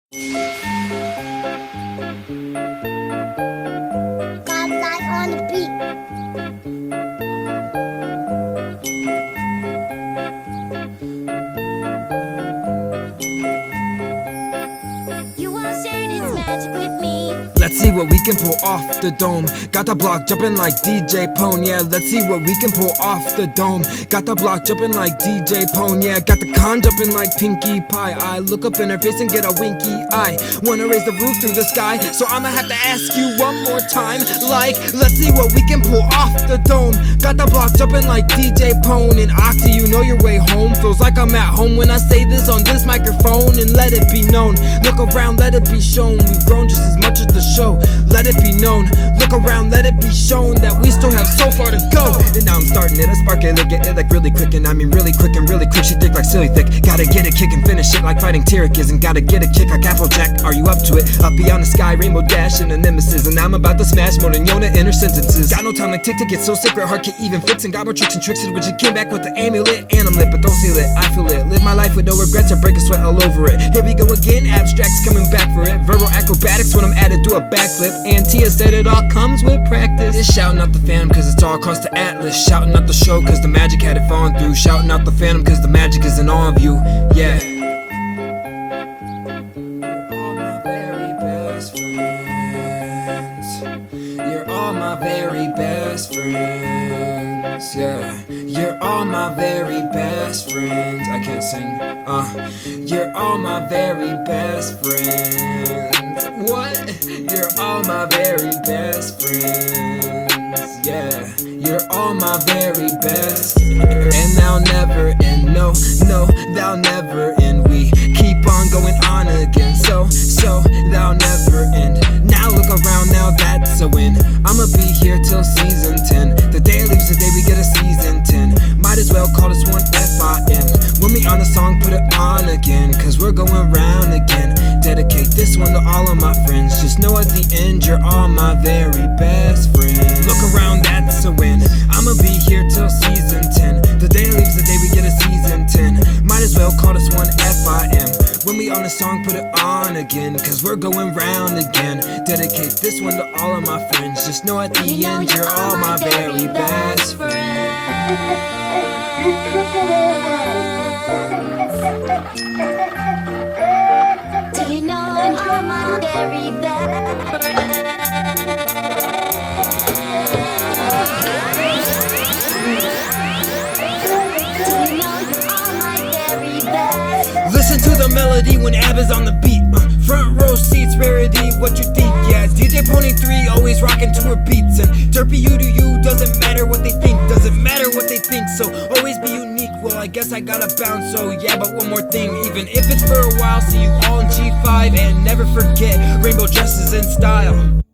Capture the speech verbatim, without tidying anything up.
Godlike on the beat. You want shade, it's magic with me. Let's see what we can pull off the dome. Got the block jumping like D J Pone, yeah. Let's see what we can pull off the dome. Got the block jumping like D J Pone, yeah. Got the con jumping like Pinkie Pie. I look up in her face and get a winky eye. Wanna raise the roof through the sky, so I'ma have to ask you one more time. Like, let's see what we can pull off the dome. Got the block jumping like D J Pone. And Octa, you know your way home. Feels like I'm at home when I say this on this microphone. And let it be known, look around, let it be shown. We've grown just as much as the show. Let it be known, look around, let it be shown that we still have so far to go. And now I'm starting it, I spark it, look at it like really quick. And I mean really quick and really quick, she thick like silly thick. Gotta get it, kick and finish it like fighting Tyrannus. And gotta get a kick like Applejack, are you up to it? Up beyond the sky, rainbow dash and a nemesis. And I'm about to smash more than Yona in her sentences. Got no time like Tick Tick, it's so sacred, heart can't even fix. And got more tricks and tricks in which it came back with the amulet. And I'm lit, but don't seal it, I feel it. Live my life with no regrets or break a sweat all over it. Here we go again, abstracts coming back for it. Verbal acrobatics when I'm at it, do a backflip. And Tia said it all comes with practice. It's shouting out the Phantom cause it's all across the atlas. Shouting out the show cause the magic had it falling through. Shouting out the Phantom cause the magic is in all of you. Yeah. You're all my very best friends. Yeah. You're all my very best friends. I can't sing. Uh. You're all my very best friends. What? You're all my very best friends. Yeah. You're all my very best. And they'll never end. No, no, they'll never end. We keep on going on again. So, so they'll never end. Now look around, now that's a win. I'ma be here till season ten. The day leaves the day we get a season ten. Might as well call this one F I M. When we on a song, put it on again. Cause we're going round again. Dedicate this one to all of my friends. Just know at the end you're all my very best friends. Look around, that's a win. I'ma be here till season ten. The day leaves the day we get a season ten. Might as well call this one F I M. When we on a song, put it on again. Cause we're going round again. Dedicate this one to all of my friends. Just know at the You know end you're all my very best friends. Do you know I'm all my very best friend? Do you know you're all my very best? Listen to the melody when Abba's on the beat. uh, Front row seats, rarity, what you think? Yeah, D J Pony three always rocking to her beats. And Derpy, you to you, doesn't matter what they think. Doesn't matter what they think, so always be unique. Well, I guess I gotta bounce, so yeah, but one more thing. Even if it's for a while, see you all in G five. And never forget, rainbow dresses in style.